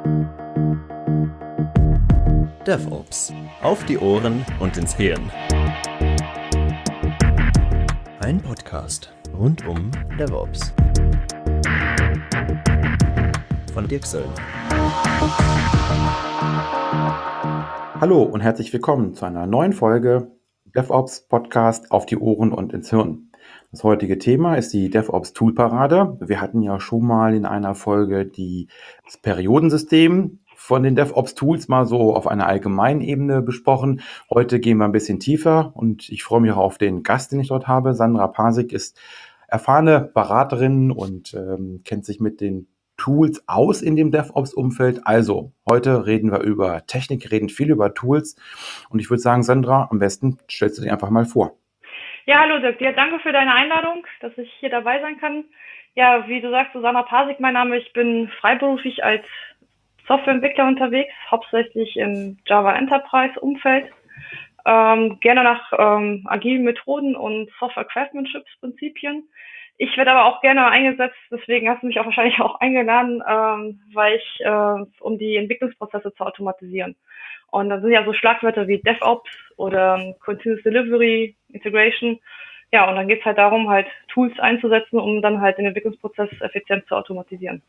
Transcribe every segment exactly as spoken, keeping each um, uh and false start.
DevOps. Auf die Ohren und ins Hirn. Ein Podcast rund um DevOps. Von Dirk Söllner. Hallo und herzlich willkommen zu einer neuen Folge DevOps Podcast auf die Ohren und ins Hirn. Das heutige Thema ist die DevOps Toolparade. Wir hatten ja schon mal in einer Folge die, das Periodensystem von den DevOps Tools mal so auf einer allgemeinen Ebene besprochen. Heute gehen wir ein bisschen tiefer und ich freue mich auch auf den Gast, den ich dort habe. Sandra Pasik ist erfahrene Beraterin und ähm, kennt sich mit den Tools aus in dem DevOps-Umfeld. Also, heute reden wir über Technik, reden viel über Tools. Und ich würde sagen, Sandra, am besten stellst du dich einfach mal vor. Ja, hallo Dirk, ja, danke für deine Einladung, dass ich hier dabei sein kann. Ja, wie du sagst, Susanna Pasik, mein Name. Ich bin freiberuflich als Softwareentwickler unterwegs, hauptsächlich im Java Enterprise Umfeld. Ähm, gerne nach ähm, agilen Methoden und Software Craftsmanship Prinzipien. Ich werde aber auch gerne eingesetzt, deswegen hast du mich auch wahrscheinlich auch eingeladen, ähm, weil ich, äh, um die Entwicklungsprozesse zu automatisieren. Und da sind ja so Schlagwörter wie DevOps oder Continuous Delivery, Integration. Ja, und dann geht es halt darum, halt Tools einzusetzen, um dann halt den Entwicklungsprozess effizient zu automatisieren.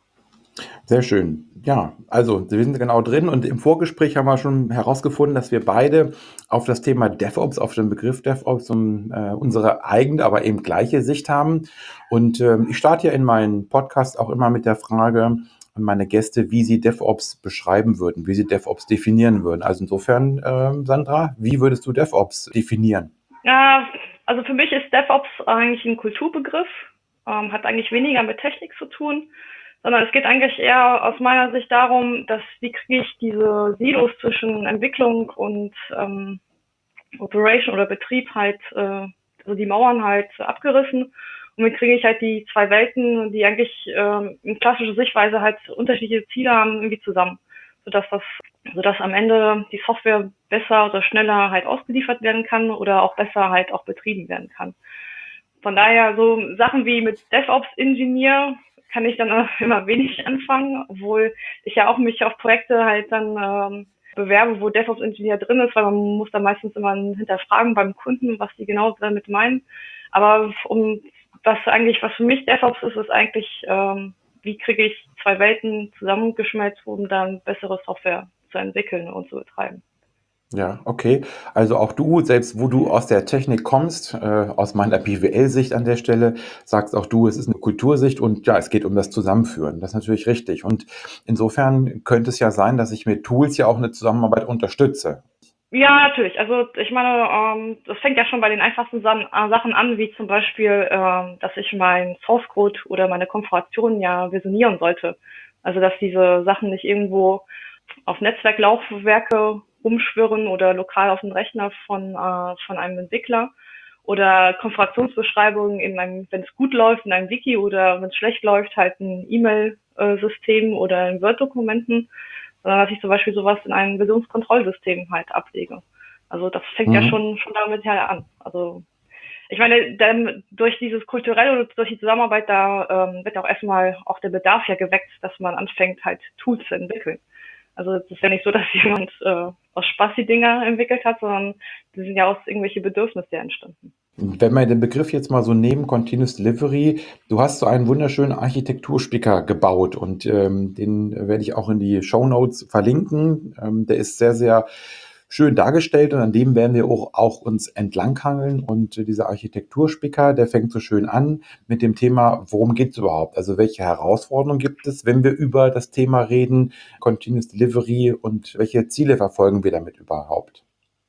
Sehr schön. Ja, also wir sind genau drin und im Vorgespräch haben wir schon herausgefunden, dass wir beide auf das Thema DevOps, auf den Begriff DevOps um, äh, unsere eigene, aber eben gleiche Sicht haben. Und ähm, ich starte ja in meinen Podcast auch immer mit der Frage an meine Gäste, wie sie DevOps beschreiben würden, wie sie DevOps definieren würden. Also insofern, ähm, Sandra, wie würdest du DevOps definieren? Ja, also für mich ist DevOps eigentlich ein Kulturbegriff, ähm, hat eigentlich weniger mit Technik zu tun, sondern es geht eigentlich eher aus meiner Sicht darum, dass wie kriege ich diese Silos zwischen Entwicklung und ähm, Operation oder Betrieb halt, äh, also die Mauern halt abgerissen und wie kriege ich halt die zwei Welten, die eigentlich ähm, in klassischer Sichtweise halt unterschiedliche Ziele haben, irgendwie zusammen, sodass das, sodass am Ende die Software besser oder schneller halt ausgeliefert werden kann oder auch besser halt auch betrieben werden kann. Von daher so Sachen wie mit DevOps-Ingenieur kann ich dann immer wenig anfangen, obwohl ich ja auch mich auf Projekte halt dann ähm, bewerbe, wo DevOps-Ingenieur drin ist, weil man muss da meistens immer hinterfragen beim Kunden, was die genau damit meinen. Aber um was eigentlich, was für mich DevOps ist, ist eigentlich, ähm, wie kriege ich zwei Welten zusammengeschmelzt, um dann bessere Software zu entwickeln und zu betreiben. Ja, okay. Also auch du, selbst wo du aus der Technik kommst, äh, aus meiner B W L-Sicht an der Stelle, sagst auch du, es ist eine Kultursicht und ja, es geht um das Zusammenführen. Das ist natürlich richtig. Und insofern könnte es ja sein, dass ich mit Tools ja auch eine Zusammenarbeit unterstütze. Ja, natürlich. Also ich meine, ähm, das fängt ja schon bei den einfachsten San äh, Sachen an, wie zum Beispiel, ähm, dass ich meinen Source Code oder meine Konfiguration ja versionieren sollte. Also dass diese Sachen nicht irgendwo auf Netzwerklaufwerke rumschwirren oder lokal auf dem Rechner von äh, von einem Entwickler oder Konfigurationsbeschreibungen in einem, wenn es gut läuft, in einem Wiki oder wenn es schlecht läuft, halt ein E-Mail-System oder in Word-Dokumenten, sondern dass ich zum Beispiel sowas in einem Versionskontrollsystem halt ablege. Also das fängt ja Mhm. schon schon damit her an. Also ich meine, dann durch dieses kulturelle oder durch die Zusammenarbeit, da ähm, wird auch erstmal auch der Bedarf ja geweckt, dass man anfängt, halt Tools zu entwickeln. Also es ist ja nicht so, dass jemand äh, aus Spaß die Dinger entwickelt hat, sondern die sind ja aus irgendwelche Bedürfnisse entstanden. Wenn wir den Begriff jetzt mal so nehmen, Continuous Delivery, du hast so einen wunderschönen Architekturspicker gebaut und ähm, den werde ich auch in die Shownotes verlinken. Ähm, der ist sehr, sehr schön dargestellt und an dem werden wir auch, auch uns entlanghangeln. Und äh, dieser Architekturspicker, der fängt so schön an mit dem Thema, worum geht es überhaupt? Also welche Herausforderungen gibt es, wenn wir über das Thema reden, Continuous Delivery, und welche Ziele verfolgen wir damit überhaupt?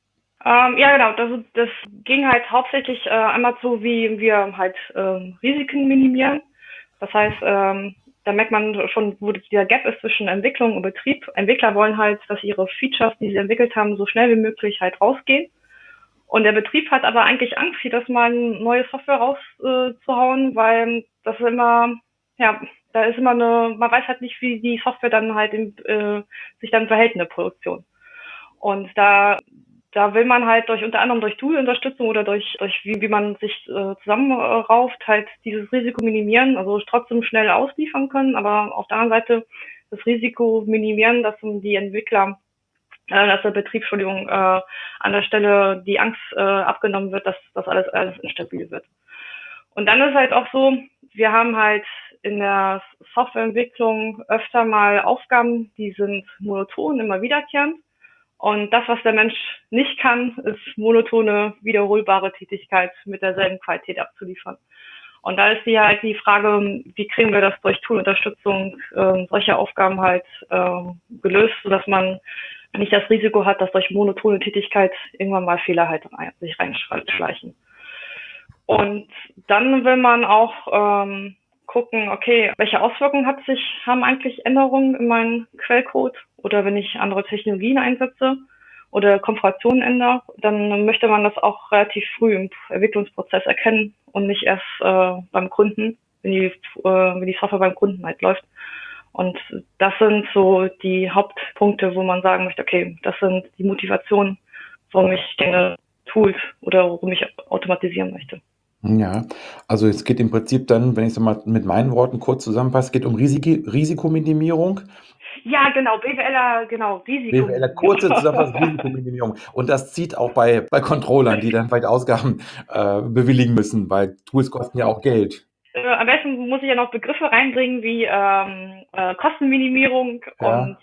Ähm, ja, genau. Das, das ging halt hauptsächlich äh, einmal so, wie wir halt ähm, Risiken minimieren. Das heißt, ähm, da merkt man schon, wo dieser Gap ist zwischen Entwicklung und Betrieb. Entwickler wollen halt, dass ihre Features, die sie entwickelt haben, so schnell wie möglich halt rausgehen. Und der Betrieb hat aber eigentlich Angst, hier das mal eine neue Software rauszuhauen, äh, weil das ist immer, ja, da ist immer eine, man weiß halt nicht, wie die Software dann halt in, äh, sich dann verhält in der Produktion. Und da da will man halt durch unter anderem durch Tool-Unterstützung oder durch durch wie wie man sich äh, zusammenrauft, halt dieses Risiko minimieren, also trotzdem schnell ausliefern können, aber auf der anderen Seite das Risiko minimieren, dass die Entwickler, äh, dass der Betrieb, Entschuldigung, äh, an der Stelle die Angst äh, abgenommen wird, dass das alles, alles instabil wird. Und dann ist halt auch so, wir haben halt in der Softwareentwicklung öfter mal Aufgaben, die sind monoton, immer wiederkehrend. Und das, was der Mensch nicht kann, ist monotone, wiederholbare Tätigkeit mit derselben Qualität abzuliefern. Und da ist die halt die Frage, wie kriegen wir das durch Toolunterstützung äh, solcher Aufgaben halt äh, gelöst, sodass man nicht das Risiko hat, dass durch monotone Tätigkeit irgendwann mal Fehler halt sich reinschleichen. Und dann will man auch ähm, gucken, okay, welche Auswirkungen hat sich, haben eigentlich Änderungen in meinem Quellcode oder wenn ich andere Technologien einsetze oder Konfigurationen ändere, dann möchte man das auch relativ früh im Entwicklungsprozess erkennen und nicht erst äh, beim Kunden, wenn die, äh, wenn die Software beim Kunden halt läuft. Und das sind so die Hauptpunkte, wo man sagen möchte, okay, das sind die Motivationen, warum ich Dinge Tools oder warum ich automatisieren möchte. Ja, also es geht im Prinzip dann, wenn ich es mal mit meinen Worten kurz zusammenfasse, es geht um Risik Risikominimierung. Ja, genau, B W Ler, genau, B W Ler, kurze Zusammenfassung, Risikominimierung. Und das zieht auch bei, bei Controllern, die dann vielleicht Ausgaben äh, bewilligen müssen, weil Tools kosten ja auch Geld. Äh, am besten muss ich ja noch Begriffe reinbringen wie ähm, äh, Kostenminimierung Ja. und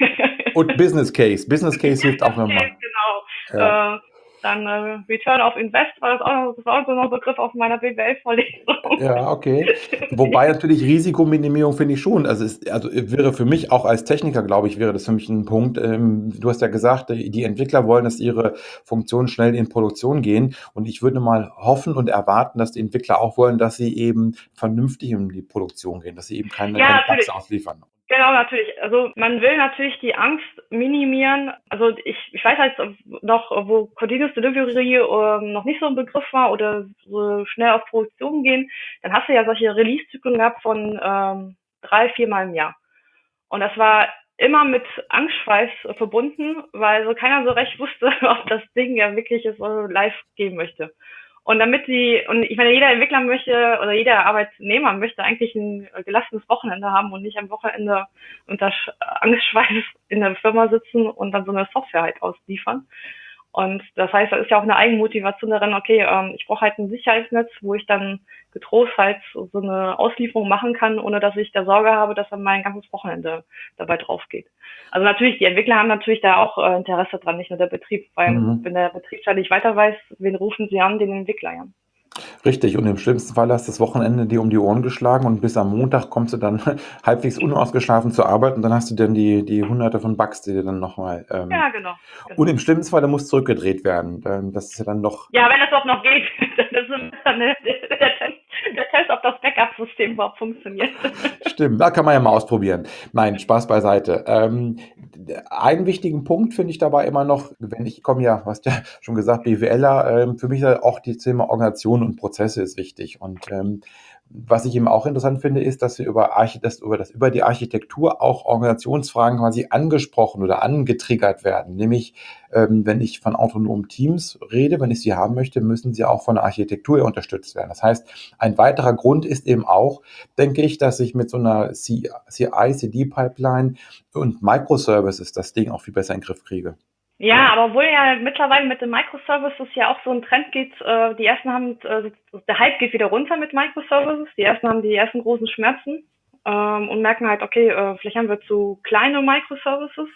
Und Business Case. Business Case hilft auch immer. Genau. Ja. Äh, dann äh, Return of Invest war das auch noch, das war auch so ein Begriff aus meiner B W L-Vorlesung. Ja, okay. Wobei natürlich Risikominimierung finde ich schon. Also, es, also wäre für mich auch als Techniker, glaube ich, wäre das für mich ein Punkt. Ähm, du hast ja gesagt, die die Entwickler wollen, dass ihre Funktionen schnell in Produktion gehen. Und ich würde mal hoffen und erwarten, dass die Entwickler auch wollen, dass sie eben vernünftig in die Produktion gehen, dass sie eben keine, Ja, keine natürlich. Bugs ausliefern. Genau, natürlich. Also man will natürlich die Angst minimieren. Also ich, ich weiß halt noch, wo Continuous Delivery ähm, noch nicht so ein Begriff war oder so schnell auf Produktion gehen, dann hast du ja solche Release-Zyklen gehabt von ähm, drei, viermal im Jahr. Und das war immer mit Angstschweiß verbunden, weil so keiner so recht wusste, ob das Ding ja wirklich so live gehen möchte. Und damit die, und ich meine, jeder Entwickler möchte oder jeder Arbeitnehmer möchte eigentlich ein gelassenes Wochenende haben und nicht am Wochenende unter Angstschweiß in der Firma sitzen und dann so eine Software halt ausliefern. Und das heißt, da ist ja auch eine Eigenmotivation darin, okay, ähm, ich brauche halt ein Sicherheitsnetz, wo ich dann getrost halt so eine Auslieferung machen kann, ohne dass ich da Sorge habe, dass dann mein ganzes Wochenende dabei drauf geht. Also natürlich, die Entwickler haben natürlich da auch äh, Interesse dran, nicht nur der Betrieb, weil Mhm. wenn der Betrieb da nicht weiter weiß, wen rufen sie an? Den Entwickler, ja. Richtig, und im schlimmsten Fall hast du das Wochenende dir um die Ohren geschlagen und bis am Montag kommst du dann halbwegs unausgeschlafen zur Arbeit und dann hast du dann die, die Hunderte von Bugs, die dir dann nochmal. Ähm, Ja, genau. genau. Und im schlimmsten Fall, da muss zurückgedreht werden. Ähm, Das ist ja dann noch. Ja, wenn es überhaupt noch geht. Das ist dann der, der, Test, der Test, ob das Backup-System überhaupt funktioniert. Stimmt, da kann man ja mal ausprobieren. Nein, Spaß beiseite. Ähm, einen wichtigen Punkt finde ich dabei immer noch, wenn ich komme ja, du hast ja schon gesagt, BWLer, ähm, für mich ist auch das Thema Organisation und Prozesse ist wichtig. Und ähm, was ich eben auch interessant finde, ist, dass wir über, Archi dass über, das, über die Architektur auch Organisationsfragen quasi angesprochen oder angetriggert werden. Nämlich, ähm, wenn ich von autonomen Teams rede, wenn ich sie haben möchte, müssen sie auch von der Architektur her unterstützt werden. Das heißt, ein weiterer Grund ist eben auch, denke ich, dass ich mit so einer C I, C D-Pipeline und Microservices das Ding auch viel besser in den Griff kriege. Ja, aber obwohl ja mittlerweile mit den Microservices ja auch so ein Trend geht, äh, die ersten haben, äh, der Hype geht wieder runter mit Microservices, die ersten haben die ersten großen Schmerzen ähm, und merken halt, okay, äh, vielleicht haben wir zu kleine Microservices.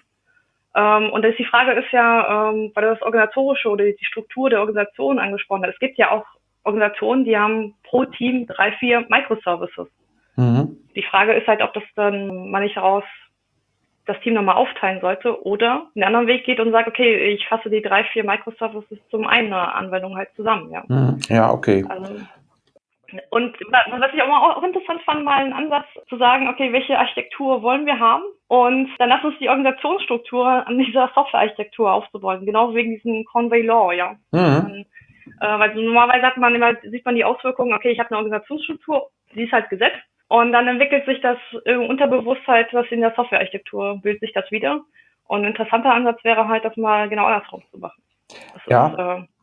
Ähm, und das ist die Frage ist ja, ähm, weil du das Organisatorische oder die Struktur der Organisation angesprochen hast. Es gibt ja auch Organisationen, die haben pro Team drei, vier Microservices. Mhm. Die Frage ist halt, ob das dann mal nicht daraus das Team nochmal aufteilen sollte oder einen anderen Weg geht und sagt, okay, ich fasse die drei, vier Microservices zum einen Anwendung halt zusammen, ja. Mhm. Ja, okay. Also, und was ich auch, auch interessant fand, mal einen Ansatz zu sagen, okay, welche Architektur wollen wir haben? Und dann lass uns die Organisationsstruktur an dieser Softwarearchitektur aufzubauen, genau wegen diesem Conway Law, ja. Mhm. Äh, weil normalerweise hat man immer, sieht man die Auswirkungen, okay, ich habe eine Organisationsstruktur, die ist halt gesetzt. Und dann entwickelt sich das im Unterbewusstsein, was in der Softwarearchitektur bildet sich das wieder. Und ein interessanter Ansatz wäre halt, das mal genau andersrum zu machen. Das Ja. ist, äh,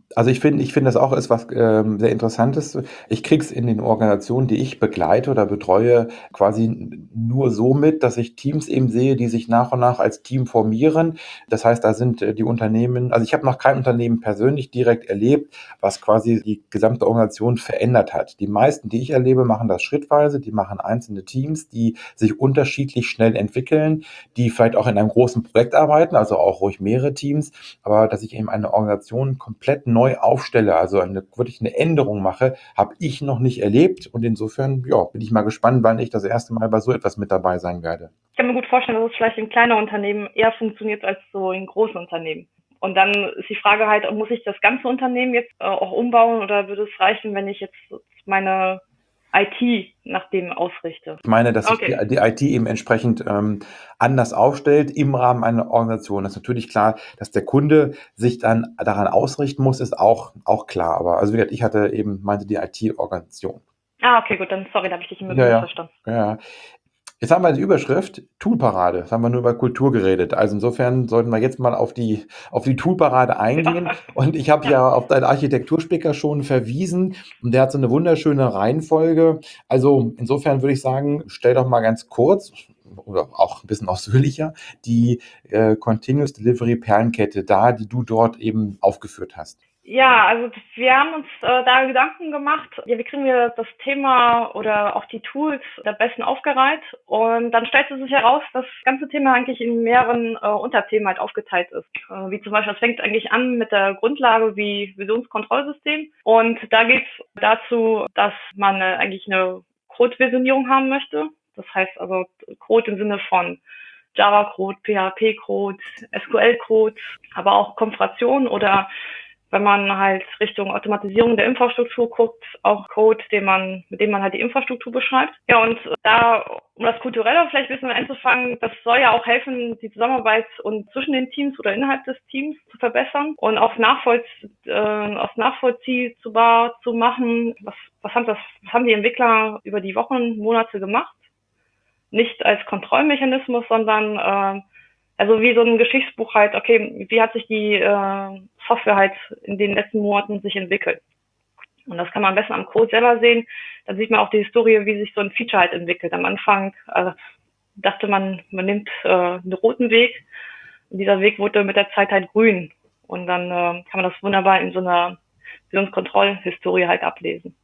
Also ich finde, ich finde das auch ist was ähm, sehr Interessantes. Ich kriege es in den Organisationen, die ich begleite oder betreue, quasi n- nur so mit, dass ich Teams eben sehe, die sich nach und nach als Team formieren. Das heißt, da sind äh, die Unternehmen, also ich habe noch kein Unternehmen persönlich direkt erlebt, was quasi die gesamte Organisation verändert hat. Die meisten, die ich erlebe, machen das schrittweise. Die machen einzelne Teams, die sich unterschiedlich schnell entwickeln, die vielleicht auch in einem großen Projekt arbeiten, also auch ruhig mehrere Teams, aber dass ich eben eine Organisation komplett neu aufstelle, also eine, wirklich eine Änderung mache, habe ich noch nicht erlebt. Und insofern, ja, bin ich mal gespannt, wann ich das erste Mal bei so etwas mit dabei sein werde. Ich kann mir gut vorstellen, dass es vielleicht in kleinen Unternehmen eher funktioniert als so in großen Unternehmen. Und dann ist die Frage halt, muss ich das ganze Unternehmen jetzt äh, auch umbauen oder würde es reichen, wenn ich jetzt meine I T nach dem ausrichte? Ich meine, dass sich die, Okay. die I T eben entsprechend ähm, anders aufstellt im Rahmen einer Organisation. Das ist natürlich klar, dass der Kunde sich dann daran ausrichten muss, ist auch, auch klar. Aber also wie gesagt, ich hatte eben, meinte die I T-Organisation. Ah, okay, gut, dann sorry, da habe ich dich immer Ja, ja, missverstanden. ja. Jetzt haben wir als Überschrift Toolparade. Jetzt haben wir nur über Kultur geredet. Also insofern sollten wir jetzt mal auf die, auf die Toolparade eingehen. Und ich habe Ja. ja auf deinen Architekturspicker schon verwiesen und der hat so eine wunderschöne Reihenfolge. Also insofern würde ich sagen, stell doch mal ganz kurz oder auch ein bisschen ausführlicher die äh, Continuous Delivery Perlenkette dar, die du dort eben aufgeführt hast. Ja, also wir haben uns äh, da Gedanken gemacht, ja, wie kriegen wir das Thema oder auch die Tools am besten aufgereiht. Und dann stellte sich heraus, dass das ganze Thema eigentlich in mehreren äh, Unterthemen halt aufgeteilt ist. Äh, wie zum Beispiel, es fängt eigentlich an mit der Grundlage wie Visionskontrollsystem. Und da geht es dazu, dass man äh, eigentlich eine Code-Versionierung haben möchte. Das heißt also Code im Sinne von Java-Code, P H P-Code, S Q L-Code, aber auch Konfiguration oder wenn man halt Richtung Automatisierung der Infrastruktur guckt, auch Code, den man, mit dem man halt die Infrastruktur beschreibt. Ja, und da, um das Kulturelle vielleicht ein bisschen anzufangen, das soll ja auch helfen, die Zusammenarbeit und zwischen den Teams oder innerhalb des Teams zu verbessern und auch nachvollzie äh, auch nachvollziehbar zu machen, was, was haben das, was haben die Entwickler über die Wochen, Monate gemacht? Nicht als Kontrollmechanismus, sondern äh, also wie so ein Geschichtsbuch halt, okay, wie hat sich die äh, Software halt in den letzten Monaten sich entwickelt. Und das kann man am besten am Code selber sehen. Dann sieht man auch die Historie, wie sich so ein Feature halt entwickelt. Am Anfang äh, dachte man, man nimmt äh, einen roten Weg und dieser Weg wurde mit der Zeit halt grün. Und dann äh, kann man das wunderbar in so einer Visionskontrollhistorie halt ablesen.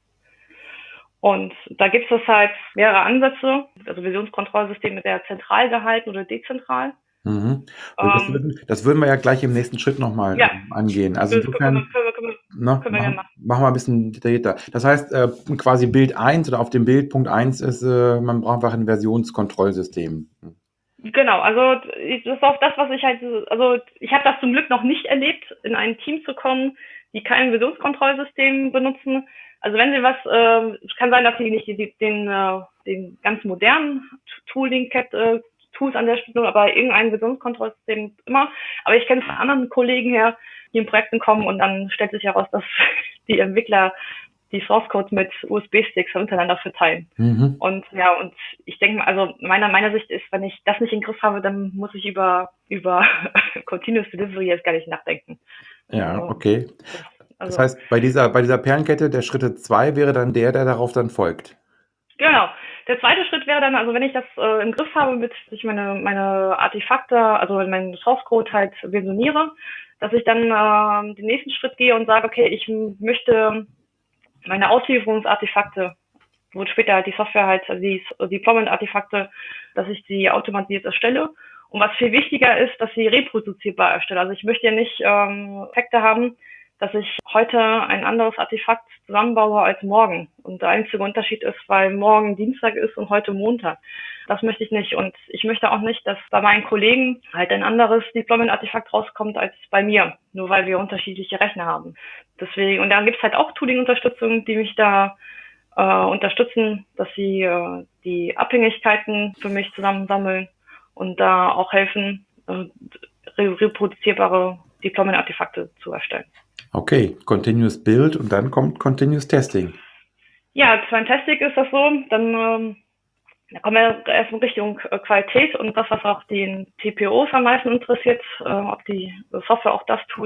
Und da gibt es halt mehrere Ansätze, also Visionskontrollsystem mit der zentral gehalten oder dezentral. Mhm. Das Ähm, würden, das würden wir ja gleich im nächsten Schritt nochmal ja, angehen. Also das können wir, insofern, können wir, können wir, ne, können wir gerne machen, machen. machen wir ein bisschen detaillierter. Das heißt, äh, quasi Bild eins oder auf dem Bild Punkt eins ist, äh, man braucht einfach ein Versionskontrollsystem. Genau, also ich- das ist auch das, was ich halt, also ich habe das zum Glück noch nicht erlebt, in ein Team zu kommen, die kein Versionskontrollsystem benutzen. Also wenn sie was, äh, es kann sein, dass sie nicht die, den, äh, den ganz modernen Tooling äh, Tools an der Stelle, aber irgendein Versionskontrollsystem immer. Aber ich kenne es von anderen Kollegen her, die in Projekten kommen und dann stellt sich heraus, dass die Entwickler die Source Codes mit U S B-Sticks untereinander verteilen. Mhm. Und ja, und ich denke mal, also meiner meiner Sicht ist, wenn ich das nicht in den Griff habe, dann muss ich über über Continuous Delivery jetzt gar nicht nachdenken. Ja, Also, okay. das, Das also heißt, bei dieser, bei dieser Perlenkette, der Schritte zwei wäre dann der, der darauf dann folgt. genau. Der zweite Schritt wäre dann, also wenn ich das äh, im Griff habe, mit ich meine meine Artefakte, also meinen Source Code halt versioniere, dass ich dann äh, den nächsten Schritt gehe und sage, okay, ich m- möchte meine Auslieferungsartefakte, wo später halt die Software halt, also die Deployment-Artefakte, dass ich die automatisiert erstelle. Und was viel wichtiger ist, dass sie reproduzierbar erstelle. Also ich möchte ja nicht ähm, Effekte haben, dass ich heute ein anderes Artefakt zusammenbaue als morgen. Und der einzige Unterschied ist, weil morgen Dienstag ist und heute Montag. Das möchte ich nicht. Und ich möchte auch nicht, dass bei meinen Kollegen halt ein anderes Deployment-Artefakt rauskommt als bei mir, nur weil wir unterschiedliche Rechner haben. Deswegen, und dann gibt es halt auch Tooling-Unterstützung, die mich da äh, unterstützen, dass sie äh, die Abhängigkeiten für mich zusammensammeln und da auch helfen, äh, re reproduzierbare Deployment-Artefakte zu erstellen. Okay, Continuous Build und dann kommt Continuous Testing. Ja, beim Testing ist das so, dann ähm, da kommen wir erst in Richtung äh, Qualität und das, was auch den T P Os am meisten interessiert, äh, ob die Software auch das tut,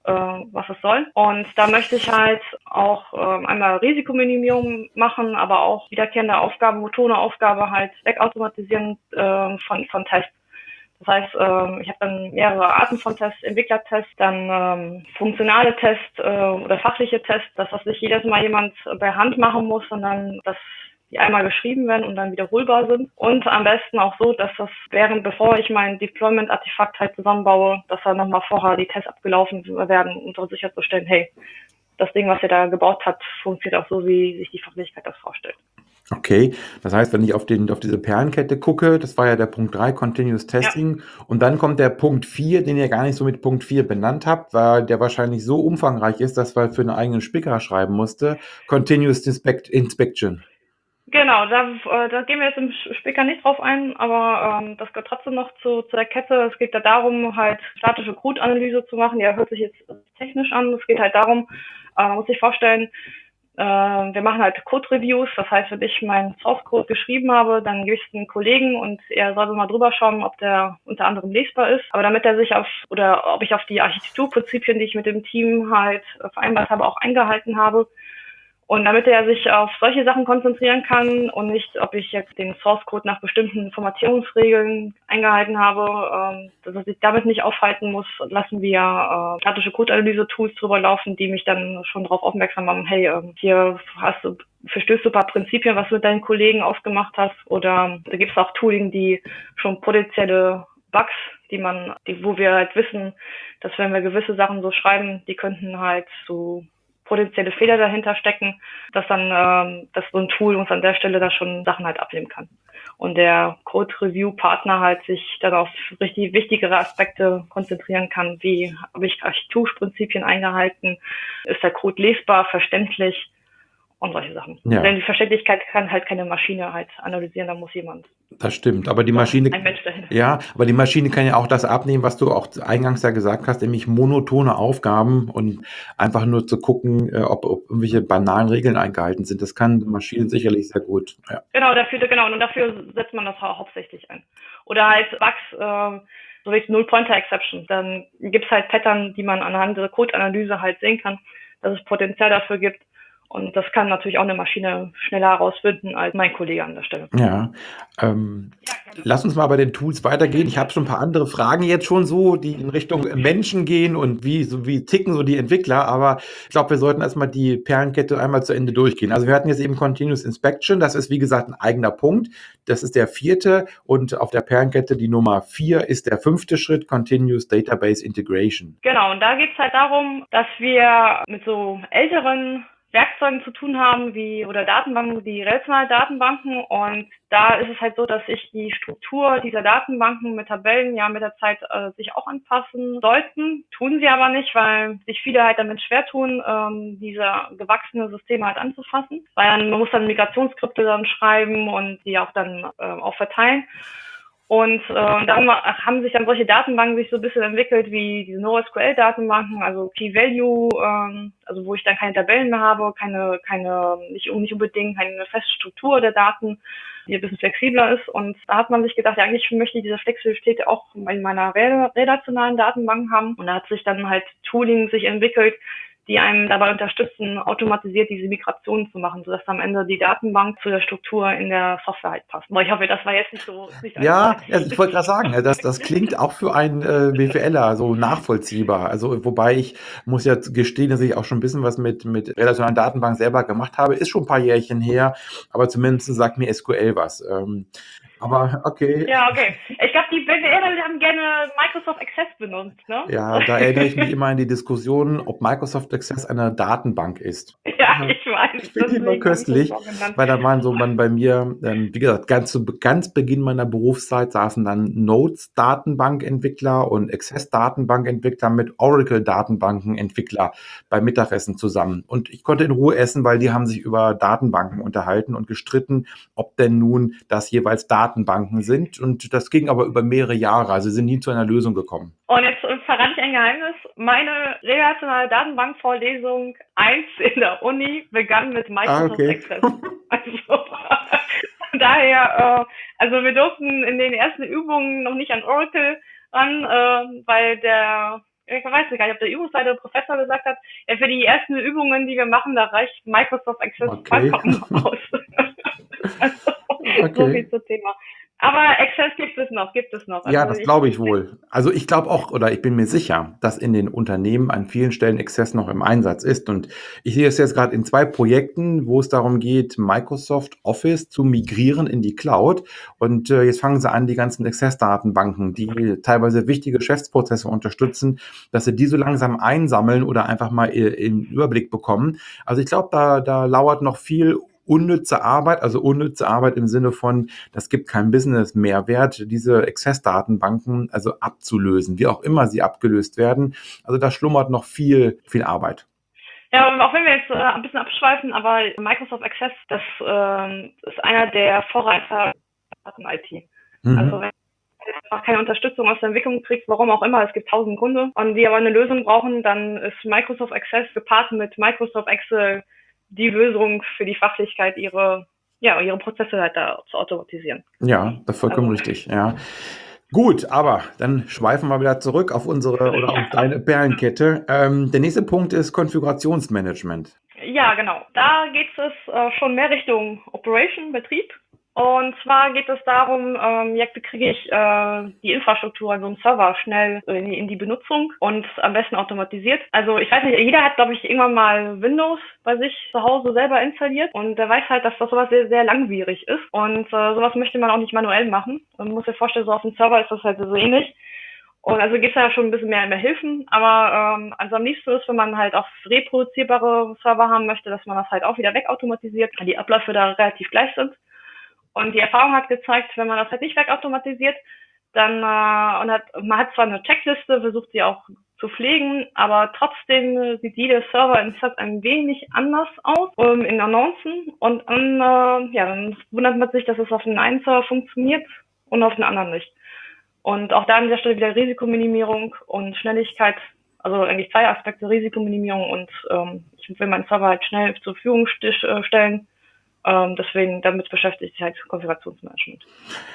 äh, was es soll. Und da möchte ich halt auch äh, einmal Risikominimierung machen, aber auch wiederkehrende Aufgaben, monotone Aufgabe halt wegautomatisieren äh, von, von Tests. Das heißt, ähm, ich habe dann mehrere Arten von Tests, Entwicklertests, dann ähm, funktionale Tests äh, oder fachliche Tests, dass das nicht jedes Mal jemand bei Hand machen muss, sondern dass die einmal geschrieben werden und dann wiederholbar sind. Und am besten auch so, dass das während, bevor ich mein Deployment-Artefakt halt zusammenbaue, dass da nochmal vorher die Tests abgelaufen werden, um so sicherzustellen, hey, das Ding, was ihr da gebaut habt, funktioniert auch so, wie sich die Fachlichkeit das vorstellt. Okay, das heißt, wenn ich auf, den, auf diese Perlenkette gucke, das war ja der Punkt drei, Continuous Testing, ja. Und dann kommt der Punkt vier, den ihr gar nicht so mit Punkt vier benannt habt, weil der wahrscheinlich so umfangreich ist, dass man für einen eigenen Spicker schreiben musste, Continuous Inspect Inspection. Genau, da, äh, da gehen wir jetzt im Spicker nicht drauf ein, aber ähm, das gehört trotzdem noch zu, zu der Kette. Es geht da darum, halt statische Code-Analyse zu machen. Ja, hört sich jetzt technisch an. Es geht halt darum, äh, man muss sich vorstellen, äh, wir machen halt Code-Reviews. Das heißt, wenn ich meinen Source-Code geschrieben habe, dann gebe ich es einem Kollegen und er soll mal drüber schauen, ob der unter anderem lesbar ist. Aber damit er sich auf, oder ob ich auf die Architekturprinzipien, die ich mit dem Team halt vereinbart habe, auch eingehalten habe. Und damit er sich auf solche Sachen konzentrieren kann und nicht, ob ich jetzt den Source-Code nach bestimmten Formatierungsregeln eingehalten habe, ähm, dass er sich damit nicht aufhalten muss, lassen wir äh, statische Code-Analyse-Tools drüber laufen, die mich dann schon darauf aufmerksam machen, hey, ähm, hier hast du, verstößt du ein paar Prinzipien, was du mit deinen Kollegen ausgemacht hast, oder da gibt es auch Tooling, die schon potenzielle Bugs, die man, die, wo wir halt wissen, dass wenn wir gewisse Sachen so schreiben, die könnten halt so potenzielle Fehler dahinter stecken, dass dann ähm, dass so ein Tool uns an der Stelle da schon Sachen halt abnehmen kann. Und der Code-Review-Partner halt sich dann auf richtig wichtigere Aspekte konzentrieren kann, wie habe ich Architekturprinzipien eingehalten, ist der Code lesbar, verständlich und solche Sachen. Ja. Denn die Verständlichkeit kann halt keine Maschine halt analysieren, da muss jemand. Das stimmt, aber die Maschine, ein Mensch dahinter. Ja, aber die Maschine kann ja auch das abnehmen, was du auch eingangs ja gesagt hast, nämlich monotone Aufgaben und einfach nur zu gucken, äh, ob, ob irgendwelche banalen Regeln eingehalten sind. Das kann die Maschine sicherlich sehr gut. Ja. Genau, dafür, genau, und dafür setzt man das hau- hauptsächlich ein. Oder halt Bugs, äh, so wie Null-Pointer-Exception. Dann gibt's halt Pattern, die man anhand der Code-Analyse halt sehen kann, dass es Potenzial dafür gibt. Und das kann natürlich auch eine Maschine schneller herausfinden als mein Kollege an der Stelle. Ja, ähm, lass uns mal bei den Tools weitergehen. Ich habe schon ein paar andere Fragen jetzt schon so, die in Richtung Menschen gehen und wie, so wie ticken so die Entwickler. Aber ich glaube, wir sollten erstmal die Perlenkette einmal zu Ende durchgehen. Also wir hatten jetzt eben Continuous Inspection. Das ist, wie gesagt, ein eigener Punkt. Das ist der vierte. Und auf der Perlenkette die Nummer vier ist der fünfte Schritt, Continuous Database Integration. Genau, und da geht es halt darum, dass wir mit so älteren Werkzeugen zu tun haben, wie oder Datenbanken, wie relationale Datenbanken. Und da ist es halt so, dass sich die Struktur dieser Datenbanken mit Tabellen ja mit der Zeit äh, sich auch anpassen sollten. Tun sie aber nicht, weil sich viele halt damit schwer tun, ähm, diese gewachsene Systeme halt anzufassen. Weil dann, man muss dann Migrationsskripte dann schreiben und die auch dann äh, auch verteilen. Und äh, dann haben sich dann solche Datenbanken sich so ein bisschen entwickelt wie diese NoSQL-Datenbanken, also Key-Value, ähm, also wo ich dann keine Tabellen mehr habe, keine, keine, nicht, nicht unbedingt eine feste Struktur der Daten, die ein bisschen flexibler ist. Und da hat man sich gedacht, ja, eigentlich möchte ich diese Flexibilität auch in meiner relationalen Datenbank haben. Und da hat sich dann halt Tooling sich entwickelt, die einem dabei unterstützen, automatisiert diese Migration zu machen, sodass am Ende die Datenbank zu der Struktur in der Software halt passt. Aber ich hoffe, das war jetzt nicht so... Nicht ja, also ich wollte gerade sagen, das, das klingt auch für einen äh, BWLer so nachvollziehbar. Also wobei ich muss ja gestehen, dass ich auch schon ein bisschen was mit, mit relationalen Datenbanken selber gemacht habe. Ist schon ein paar Jährchen her, aber zumindest sagt mir S Q L was. Ähm, aber okay. Ja, okay. Ich glaube, die BWLer haben gerne Microsoft Access benutzt, ne? Ja, da erinnere ich mich immer an die Diskussion, ob Microsoft Access eine Datenbank ist. Ja, ich weiß. Ich finde die immer köstlich, weil da waren so man bei mir, ähm, wie gesagt, ganz zu ganz Beginn meiner Berufszeit saßen dann Notes-Datenbankentwickler und Access-Datenbankentwickler mit Oracle-Datenbankenentwickler beim Mittagessen zusammen. Und ich konnte in Ruhe essen, weil die haben sich über Datenbanken unterhalten und gestritten, ob denn nun das jeweils Datenbanken sind. Und das ging aber über mehrere Jahre. Also sie sind nie zu einer Lösung gekommen. Und jetzt äh, verrate ich ein Geheimnis. Meine relationale Datenbankvorlesung eins in der Uni begann mit Microsoft Ah, okay. Access. Also von daher, äh, also wir durften in den ersten Übungen noch nicht an Oracle ran, äh, weil der ich weiß nicht, ob der Übungsleiter Professor gesagt hat, ja, für die ersten Übungen, die wir machen, da reicht Microsoft Access Okay. vollkommen aus. Also, so Okay. viel zum Thema. Aber Access gibt es noch, gibt es noch. Ja, Also das ich, glaube ich wohl. Also ich glaube auch, oder ich bin mir sicher, dass in den Unternehmen an vielen Stellen Access noch im Einsatz ist. Und ich sehe es jetzt gerade in zwei Projekten, wo es darum geht, Microsoft Office zu migrieren in die Cloud. Und äh, jetzt fangen sie an, die ganzen Access-Datenbanken, die teilweise wichtige Geschäftsprozesse unterstützen, dass sie die so langsam einsammeln oder einfach mal äh, im Überblick bekommen. Also ich glaube, da, da lauert noch viel unnütze Arbeit, also unnütze Arbeit im Sinne von, das gibt keinen Business-Mehrwert, diese Access-Datenbanken also abzulösen, wie auch immer sie abgelöst werden. Also da schlummert noch viel, viel Arbeit. ja, auch wenn wir jetzt äh, ein bisschen abschweifen, aber Microsoft Access, das ähm, ist einer der Vorreiter in I T. Mhm. Also wenn du einfach keine Unterstützung aus der Entwicklung kriegst, warum auch immer, es gibt tausend Kunden und die aber eine Lösung brauchen, dann ist Microsoft Access gepaart mit Microsoft Excel die Lösung für die Fachlichkeit, ihre, ja, ihre Prozesse halt da zu automatisieren. Ja, das ist vollkommen Also, richtig, ja. Gut, aber dann schweifen wir wieder zurück auf unsere oder auf deine Perlenkette. Ähm, der nächste Punkt ist Konfigurationsmanagement. ja, genau. Da geht es äh, schon mehr Richtung Operation, Betrieb. Und zwar geht es darum, ähm, ja, wie kriege ich äh, die Infrastruktur, also einen Server, schnell in die, in die Benutzung und am besten automatisiert. Also ich weiß nicht, jeder hat, glaube ich, irgendwann mal Windows bei sich zu Hause selber installiert und der weiß halt, dass das sowas sehr, sehr langwierig ist. Und äh, sowas möchte man auch nicht manuell machen. Man muss sich vorstellen, so auf dem Server ist das halt so ähnlich. Und also gibt es ja schon ein bisschen mehr, mehr Hilfen, aber ähm, also am liebsten ist, wenn man halt auch reproduzierbare Server haben möchte, dass man das halt auch wieder wegautomatisiert, weil die Abläufe da relativ gleich sind. Und die Erfahrung hat gezeigt, wenn man das halt nicht wegautomatisiert, dann äh, und hat, man hat zwar eine Checkliste, versucht sie auch zu pflegen, aber trotzdem äh, sieht jeder Server im Set ein wenig anders aus ähm, in Annoncen und dann, äh, ja, dann wundert man sich, dass es auf den einen Server funktioniert und auf den anderen nicht. Und auch da an dieser Stelle wieder Risikominimierung und Schnelligkeit, also eigentlich zwei Aspekte, Risikominimierung und ähm, ich will meinen Server halt schnell zur Verfügung st- stellen. Ähm, deswegen, damit beschäftigt sich halt Konfigurationsmanagement.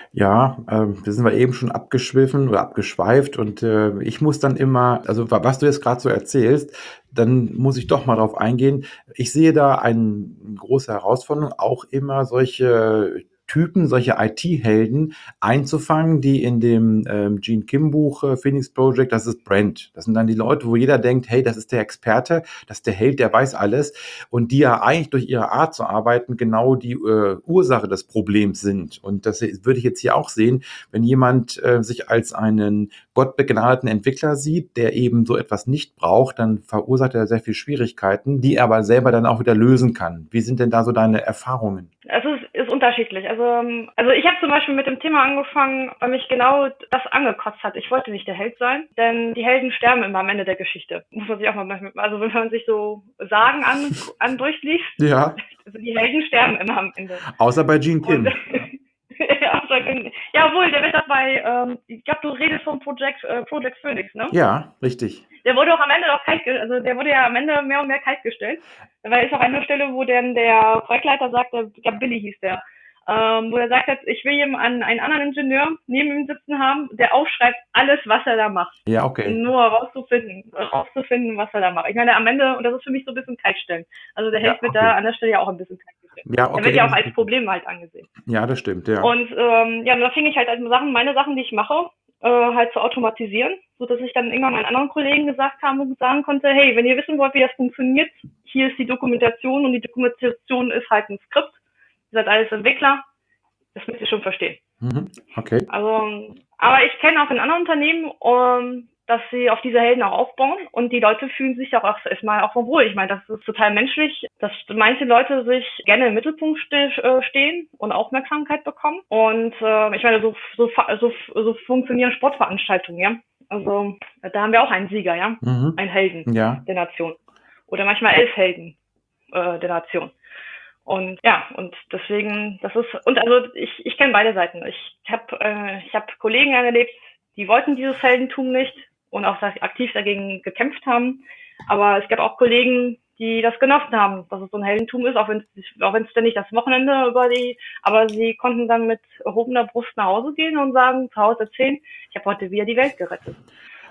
Ja, ähm, da sind wir eben schon abgeschwiffen oder abgeschweift und äh, ich muss dann immer, also wa- was du jetzt gerade so erzählst, dann muss ich doch mal drauf eingehen. Ich sehe da eine große Herausforderung, auch immer solche Typen, solche I T-Helden einzufangen, die in dem ähm, Gene Kim-Buch äh, Phoenix Project, das ist Brent. Das sind dann die Leute, wo jeder denkt, hey, das ist der Experte, das ist der Held, der weiß alles und die ja eigentlich durch ihre Art zu arbeiten genau die äh, Ursache des Problems sind. Und das würde ich jetzt hier auch sehen, wenn jemand äh, sich als einen gottbegnadeten Entwickler sieht, der eben so etwas nicht braucht, dann verursacht er sehr viel Schwierigkeiten, die er aber selber dann auch wieder lösen kann. Wie sind denn da so deine Erfahrungen? Es ist, ist unterschiedlich. Also, ähm, also ich habe zum Beispiel mit dem Thema angefangen, weil mich genau das angekotzt hat. Ich wollte nicht der Held sein, denn die Helden sterben immer am Ende der Geschichte. Muss man sich auch mal manchmal, also wenn man sich so Sagen an, an durchliest, Ja, also die Helden sterben immer am Ende. außer bei Gene Und Kim. ja, ja, obwohl, der wird dabei, ähm, ich glaube, du redest vom Project, äh, Project Phoenix, ne? Ja, richtig. Der wurde auch am Ende auch kalt, ge- also der wurde ja am Ende mehr und mehr kalt gestellt. Weil ist auch eine Stelle, wo dann der Projektleiter sagt, der, ich glaube Billy hieß der, ähm, wo er sagt hat, ich will jemanden, einen anderen Ingenieur neben ihm sitzen haben, der aufschreibt alles, was er da macht. Ja, okay. Um nur rauszufinden, rauszufinden, was er da macht. Ich meine, am Ende, und das ist für mich so ein bisschen kaltstellen. Also der Ja, Held wird okay. da an der Stelle ja auch ein bisschen kaltgestellt. Ja, Der wird okay. ja auch als Problem halt angesehen. Ja, das stimmt, ja. Und ähm, ja, und da fing ich halt an Sachen, meine Sachen, die ich mache, äh, halt zu automatisieren, so dass ich dann irgendwann meinen anderen Kollegen gesagt habe und sagen konnte, hey, wenn ihr wissen wollt, wie das funktioniert, hier ist die Dokumentation und die Dokumentation ist halt ein Skript. Ihr seid alles Entwickler, das müsst ihr schon verstehen. Mhm. Okay. Also, aber ich kenne auch in anderen Unternehmen, um, dass sie auf diese Helden auch aufbauen und die Leute fühlen sich auch erstmal auch wohl. Ich meine, das ist total menschlich, dass manche Leute sich gerne im Mittelpunkt ste stehen und Aufmerksamkeit bekommen. Und äh, ich meine, so, so, so, so funktionieren Sportveranstaltungen, ja. Also da haben wir auch einen Sieger, ja, Mhm. einen Helden Ja. der Nation. Oder manchmal elf Helden äh, der Nation. Und ja, und deswegen, das ist, und also ich, ich kenne beide Seiten. Ich habe äh, ich hab Kollegen erlebt, die wollten dieses Heldentum nicht und auch aktiv dagegen gekämpft haben. Aber es gab auch Kollegen, die das genossen haben, dass es so ein Heldentum ist, auch wenn es auch wenn es dann nicht das Wochenende über die, aber sie konnten dann mit erhobener Brust nach Hause gehen und sagen, zu Hause erzählen, ich habe heute wieder die Welt gerettet.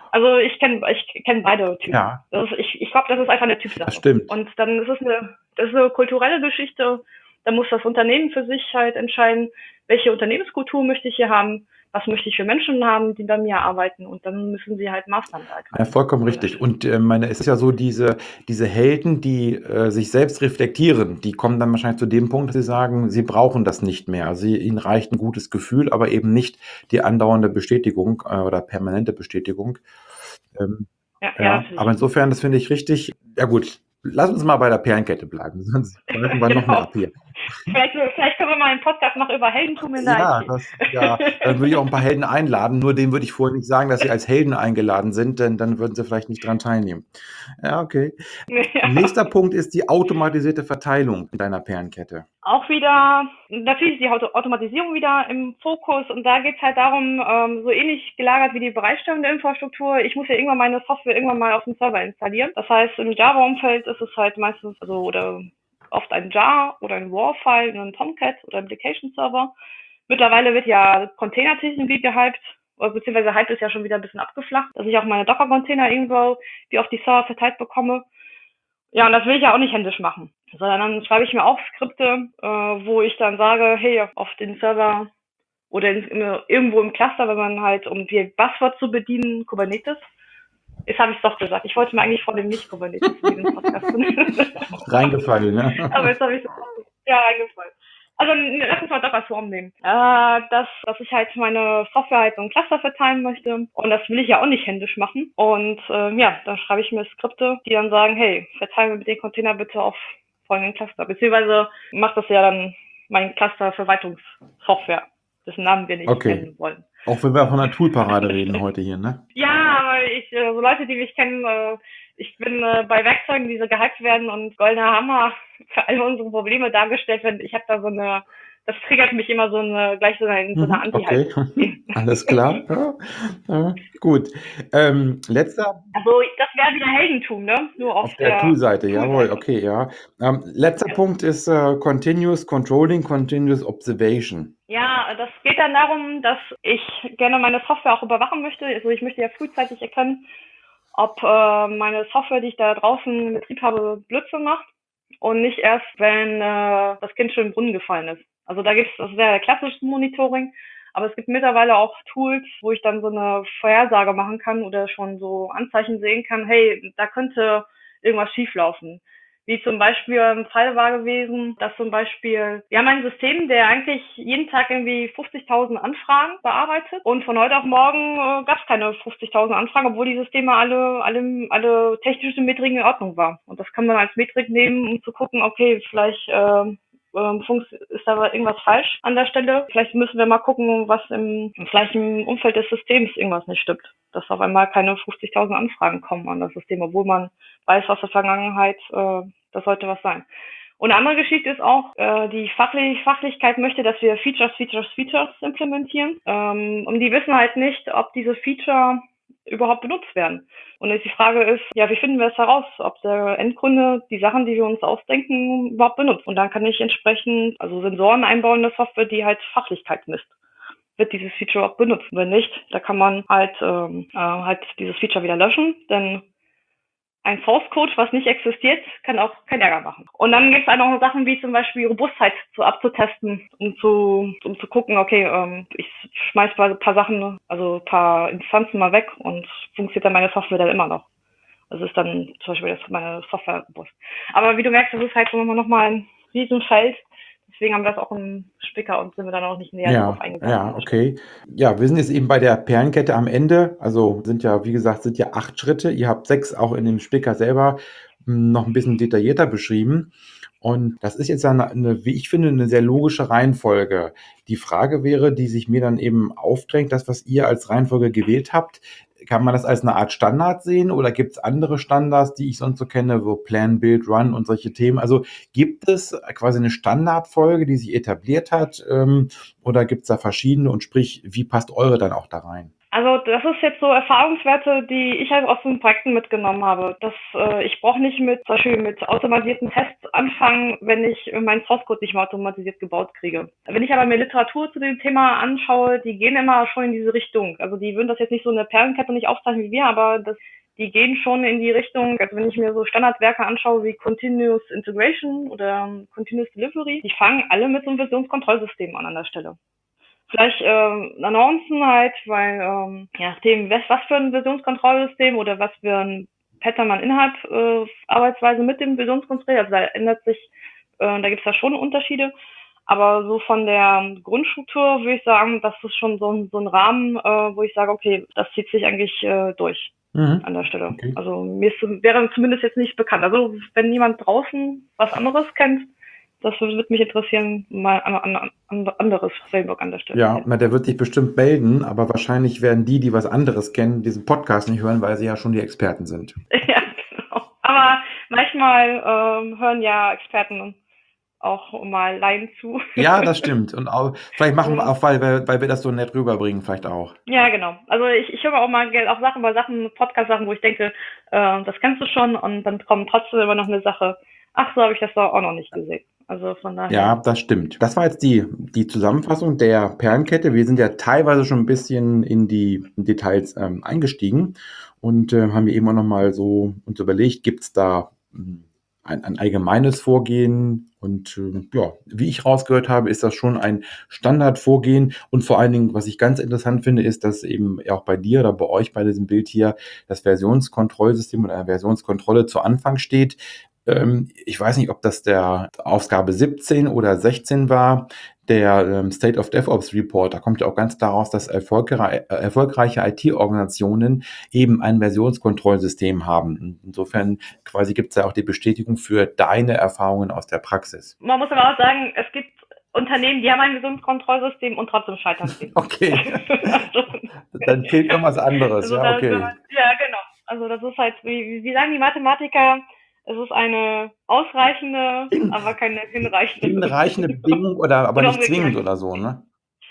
Also ich kenne ich kenn beide Typen. Ja, Das ist, ich ich glaube, das ist einfach eine das Typsache. stimmt. Und dann ist es eine, das ist eine kulturelle Geschichte. Da muss das Unternehmen für sich halt entscheiden, welche Unternehmenskultur möchte ich hier haben, was möchte ich für Menschen haben, die bei mir arbeiten. Und dann müssen sie halt Maßnahmen Ja, ergreifen vollkommen an der richtig. Stelle. Und äh, meine, es ist ja so, diese, diese Helden, die äh, sich selbst reflektieren, die kommen dann wahrscheinlich zu dem Punkt, dass sie sagen, sie brauchen das nicht mehr. Also sie, ihnen reicht ein gutes Gefühl, aber eben nicht die andauernde Bestätigung äh, oder permanente Bestätigung. Ähm, Ja, ja, ja, aber natürlich. insofern, das finde ich richtig. Ja gut, lass uns mal bei der Perlenkette bleiben, sonst schweifen wir noch mehr Genau. ab hier. Vielleicht, vielleicht können wir mal einen Podcast machen über Heldentum in der Ja, I T. das, ja, dann würde ich auch ein paar Helden einladen. Nur denen würde ich vorher nicht sagen, dass sie als Helden eingeladen sind, denn dann würden sie vielleicht nicht dran teilnehmen. Ja, okay. Nächster Ja. Punkt ist die automatisierte Verteilung in deiner Perlenkette. Auch wieder, natürlich ist die Auto Automatisierung wieder im Fokus und da geht es halt darum, ähm, so ähnlich gelagert wie die Bereitstellung der Infrastruktur. Ich muss ja irgendwann meine Software irgendwann mal auf dem Server installieren. Das heißt, im Java-Umfeld ist es halt meistens, also oder oft ein Jar oder ein War-File in einem Tomcat oder Application-Server. Mittlerweile wird ja Container-Technologie gehypt, oder beziehungsweise Hype ist ja schon wieder ein bisschen abgeflacht, dass ich auch meine Docker-Container irgendwo wie auf die Server verteilt bekomme. Ja, und das will ich ja auch nicht händisch machen, sondern dann schreibe ich mir auch Skripte, äh, wo ich dann sage, hey, auf den Server oder in, in, irgendwo im Cluster, wenn man halt, um die Buzzword zu bedienen, Kubernetes. Jetzt habe ich es doch gesagt. Ich wollte mir eigentlich vor dem nicht Kubernetes in diesem Podcast nennen. Reingefallen, ne? Aber jetzt habe ich es ja reingefallen. Also lass uns mal Docker Swarm nehmen. Äh, dass, dass ich halt meine Software halt so ein Cluster verteilen möchte. Und das will ich ja auch nicht händisch machen. Und äh, ja, dann schreibe ich mir Skripte, die dann sagen, hey, verteile mir den Container bitte auf folgenden Cluster. Beziehungsweise macht das ja dann mein Cluster-Verwaltungssoftware, dessen Namen wir nicht Okay. nennen wollen. Auch wenn wir von der Toolparade reden heute hier, ne? Ja, aber ich, äh, so Leute, die mich kennen, äh, ich bin äh, bei Werkzeugen, die so gehypt werden und goldener Hammer für alle unsere Probleme dargestellt werden. Ich habe da so eine, das triggert mich immer so eine, gleich so eine, so eine Mhm, okay, Anti-Haltung. alles klar. Ja, ja, gut. Ähm, letzter Also das wäre wieder Heldentum, ne? Nur auf auf der der Tool-Seite, jawohl, Tool-Seite. okay, ja. Ähm, letzter Ja. Punkt ist äh, Continuous Controlling, Continuous Observation. Ja, das geht dann darum, dass ich gerne meine Software auch überwachen möchte. Also ich möchte ja frühzeitig erkennen, ob äh, meine Software, die ich da draußen in Betrieb habe, Blödsinn macht und nicht erst, wenn äh, das Kind schon im Brunnen gefallen ist. Also da gibt es, das ist ja der klassische Monitoring, aber es gibt mittlerweile auch Tools, wo ich dann so eine Vorhersage machen kann oder schon so Anzeichen sehen kann, hey, da könnte irgendwas schieflaufen. Wie zum Beispiel ein Fall war gewesen, dass zum Beispiel, wir haben ein System, der eigentlich jeden Tag irgendwie fünfzigtausend Anfragen bearbeitet und von heute auf morgen äh, gab es keine fünfzigtausend Anfragen, obwohl die Systeme alle, alle, alle technischen Metriken in Ordnung waren. Und das kann man als Metrik nehmen, um zu gucken, okay, vielleicht äh, ähm, ist da irgendwas falsch an der Stelle. Vielleicht müssen wir mal gucken, was im, vielleicht im Umfeld des Systems irgendwas nicht stimmt. Dass auf einmal keine fünfzigtausend Anfragen kommen an das System, obwohl man weiß aus der Vergangenheit, äh, das sollte was sein. Und eine andere Geschichte ist auch, äh, die Fachlich Fachlichkeit möchte, dass wir Features, Features, Features implementieren. Ähm, und die wissen halt nicht, ob diese Feature überhaupt benutzt werden. Und jetzt die Frage ist, ja, wie finden wir es heraus, ob der Endkunde die Sachen, die wir uns ausdenken, überhaupt benutzt? Und dann kann ich entsprechend, also Sensoren einbauen in der Software, die halt Fachlichkeit misst. Wird dieses Feature auch benutzt? Wenn nicht, da kann man halt, ähm, äh, halt dieses Feature wieder löschen, denn ein Source Code, was nicht existiert, kann auch keinen Ärger machen. Und dann gibt es auch noch Sachen wie zum Beispiel Robustheit so abzutesten, um zu, um zu gucken, okay, ähm, ich schmeiß mal ein paar Sachen, also ein paar Instanzen mal weg und funktioniert dann meine Software dann immer noch. Also ist dann zum Beispiel jetzt meine Software robust. Aber wie du merkst, das ist halt so nochmal ein Riesenfeld. Deswegen haben wir das auch im Spicker und sind wir dann auch nicht näher darauf Ja, eingegangen. ja, okay. Ja, wir sind jetzt eben bei der Perlenkette am Ende. Also sind ja, wie gesagt, sind ja acht Schritte. Ihr habt sechs auch in dem Spicker selber hm, noch ein bisschen detaillierter beschrieben. Und das ist jetzt eine, eine, wie ich finde, eine sehr logische Reihenfolge. Die Frage wäre, die sich mir dann eben aufdrängt, das, was ihr als Reihenfolge gewählt habt, kann man das als eine Art Standard sehen oder gibt es andere Standards, die ich sonst so kenne, wo Plan, Build, Run und solche Themen? Also gibt es quasi eine Standardfolge, die sich etabliert hat ähm, oder gibt es da verschiedene und sprich, wie passt eure dann auch da rein? Also das ist jetzt so Erfahrungswerte, die ich halt aus den Projekten mitgenommen habe. Dass äh, ich brauche nicht mit zum Beispiel mit automatisierten Tests anfangen, wenn ich meinen Source-Code nicht mehr automatisiert gebaut kriege. Wenn ich aber mir Literatur zu dem Thema anschaue, die gehen immer schon in diese Richtung. Also die würden das jetzt nicht so eine Perlenkette nicht aufzeichnen wie wir, aber das, die gehen schon in die Richtung, also wenn ich mir so Standardwerke anschaue wie Continuous Integration oder Continuous Delivery, die fangen alle mit so einem Versionskontrollsystem an an der Stelle. Vielleicht ähm, Annoncen halt, weil ähm, je nachdem, was, was für ein Versionskontrollsystem oder was für ein Pattern man innerhalb äh, Arbeitsweise mit dem Versionskontroll, also da ändert sich, äh, da gibt es da schon Unterschiede. Aber so von der Grundstruktur würde ich sagen, das ist schon so ein, so ein Rahmen, äh, wo ich sage, okay, das zieht sich eigentlich äh, durch Mhm. an der Stelle. Okay. Also mir ist, wäre zumindest jetzt nicht bekannt. Also wenn jemand draußen was anderes kennt, das würde mich interessieren, mal ein, ein, ein anderes Framework an der Stelle. Ja, na, der wird sich bestimmt melden, aber wahrscheinlich werden die, die was anderes kennen, diesen Podcast nicht hören, weil sie ja schon die Experten sind. Ja, genau. Aber manchmal ähm, hören ja Experten auch mal Laien zu. Ja, das stimmt. Und auch, vielleicht machen wir auch, weil, wir- weil wir das so nett rüberbringen, vielleicht auch. Ja, genau. Also ich, ich höre auch mal ge- auch Sachen bei Sachen, Podcast-Sachen, wo ich denke, äh, das kennst du schon und dann kommt trotzdem immer noch eine Sache. Ach, so habe ich das doch auch noch nicht gesehen. Also von daher. Ja, das stimmt. Das war jetzt die, die Zusammenfassung der Perlenkette. Wir sind ja teilweise schon ein bisschen in die Details ähm, eingestiegen und äh, haben wir eben auch nochmal so uns überlegt, gibt es da mh, ein, ein allgemeines Vorgehen? Und äh, ja, wie ich rausgehört habe, ist das schon ein Standardvorgehen. Und vor allen Dingen, was ich ganz interessant finde, ist, dass eben auch bei dir oder bei euch bei diesem Bild hier das Versionskontrollsystem oder eine Versionskontrolle zu Anfang steht. Ähm, ich weiß nicht, ob das der Ausgabe siebzehn oder sechzehn war, der ähm, State of DevOps Report. Da kommt ja auch ganz daraus, dass erfolgre äh, erfolgreiche I T-Organisationen eben ein Versionskontrollsystem haben. Und insofern quasi gibt es ja auch die Bestätigung für deine Erfahrungen aus der Praxis. Man muss aber auch sagen, es gibt Unternehmen, die haben ein Gesundheitskontrollsystem und trotzdem scheitern sie. Okay. Also, Dann fehlt irgendwas anderes. also Ja, da, okay. da, ja, genau. Also das ist halt, wie, wie sagen die Mathematiker, es ist eine ausreichende, Hin, aber keine hinreichende. hinreichende Bedingung oder aber Oder nicht zwingend umgekehrt. oder so, ne?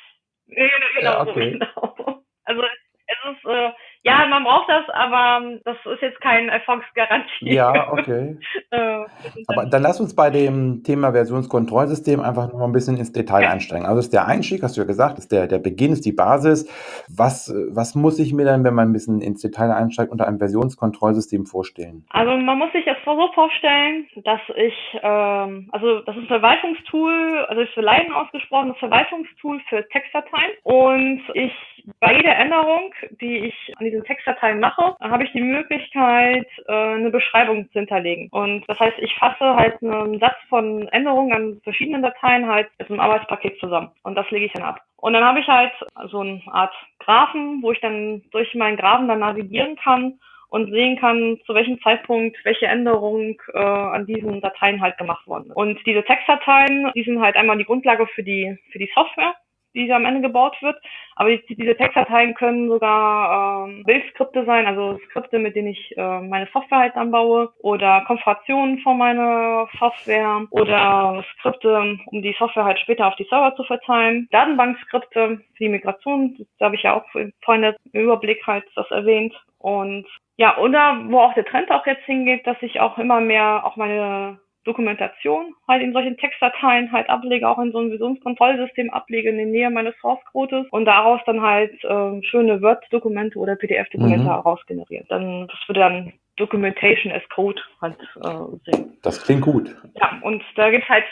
Ja, Ja, genau, so, okay. genau. Also es ist, äh, ja, man braucht das, aber das ist jetzt keine Erfolgsgarantie. Ja, okay. äh, Aber dann lass uns bei dem Thema Versionskontrollsystem einfach noch ein bisschen ins Detail ja. einsteigen. Also ist der Einstieg, hast du ja gesagt, ist der, der Beginn, ist die Basis. Was, äh, was muss ich mir dann, wenn man ein bisschen ins Detail einsteigt, unter einem Versionskontrollsystem vorstellen? Also man muss sich das so vorstellen, dass ich, ähm, also das ist ein Verwaltungstool, also ist für Laien ausgesprochen, das Verwaltungstool für Textdateien. Und ich bei jeder Änderung, die ich an diesen Textdateien mache, habe ich die Möglichkeit, äh, eine Beschreibung zu hinterlegen. Und das heißt, ich fasse halt einen Satz von Änderungen an verschiedenen Dateien halt mit einem Arbeitspaket zusammen. Und das lege ich dann ab. Und dann habe ich halt so eine Art Graphen, wo ich dann durch meinen Graphen dann navigieren kann und sehen kann, zu welchem Zeitpunkt welche Änderung äh, an diesen Dateien halt gemacht worden ist. Und diese Textdateien, die sind halt einmal die Grundlage für die für die Software, die am Ende gebaut wird. Aber die, diese Textdateien können sogar ähm, Bildsskripte sein, also Skripte, mit denen ich äh, meine Software halt dann baue, oder Konfigurationen von meiner Software oder Skripte, um die Software halt später auf die Server zu verteilen. Datenbankskripte für die Migration, da habe ich ja auch vorhin im Überblick halt das erwähnt. Und ja, oder wo auch der Trend auch jetzt hingeht, dass ich auch immer mehr auch meine Dokumentation halt in solchen Textdateien halt ablege, auch in so einem Versionskontrollsystem ablege in der Nähe meines Source-Codes und daraus dann halt ähm, schöne Word-Dokumente oder P D F-Dokumente Mhm. heraus generieren. Dann, das würde dann Documentation as Code halt äh, sehen. Das klingt gut. Ja, und da gibt's halt